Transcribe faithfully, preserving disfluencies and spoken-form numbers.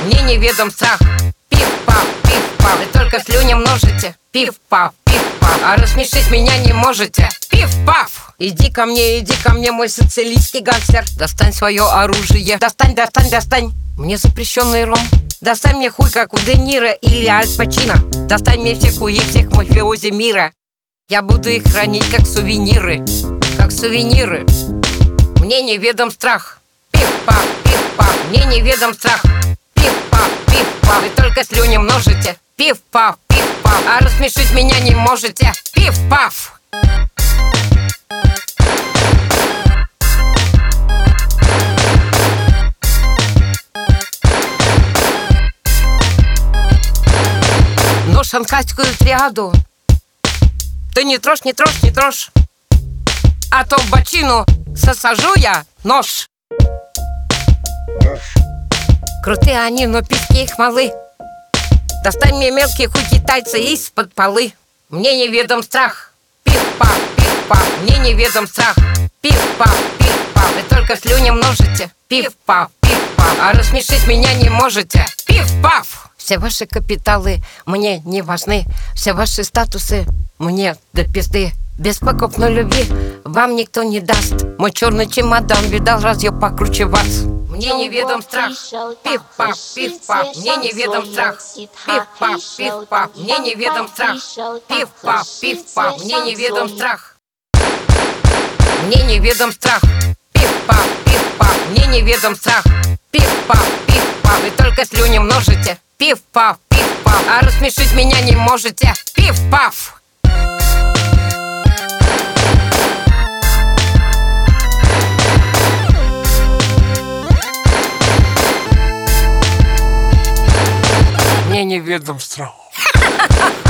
мне неведом страх. Пиф-паф, пиф-паф, вы только слюни множите. Пиф-паф, пиф-паф, а рассмешить меня не можете. Пиф-паф, иди ко мне, иди ко мне, мой сицилийский гангстер. Достань свое оружие, достань, достань, достань. Мне запрещенный ром. Достань мне хуй, как у Де Ниро или Аль Пачино. Достань мне все хуи всех мафиози мира. Я буду их хранить как сувениры. Как сувениры. Мне неведом страх. Пиф-паф, пиф-паф, мне неведом страх. Пиф-паф, пиф-паф, вы только слюни множите. Пиф-паф, пиф-паф, а рассмешить меня не можете. Пиф-паф. Но шанхайскую триаду ты не трожь, не трожь, не трожь, а то в бочину сосажу я нож. Крутые они, но письки их малы. Достань мне мелкие хуй китайца из-под полы. Мне неведом страх. Пиф-паф, пиф-паф, мне неведом страх. Пиф-паф, пиф-паф, вы только слюни множите. Пиф-паф, пиф-паф, а рассмешить меня не можете. Пиф-паф. Все ваши капиталы мне не важны. Все ваши статусы мне до пизды. Без покупной любви вам никто не даст. Мой черный чемодан видал разъеб покруче вас. Мне неведом страх. Пиф-паф, пиф-паф, мне неведом страх. Пиф-паф, пиф-паф, мне неведом страх. Пиф-паф, пиф-паф, мне неведом страх. Мне неведом страх. Пиф-паф, пиф-паф, мне неведом страх. Пиф-паф, пиф-паф, вы только слюни множите. Пиф-паф, пиф-паф, а рассмешить меня не можете. Пиф-паф. Мне неведом страх.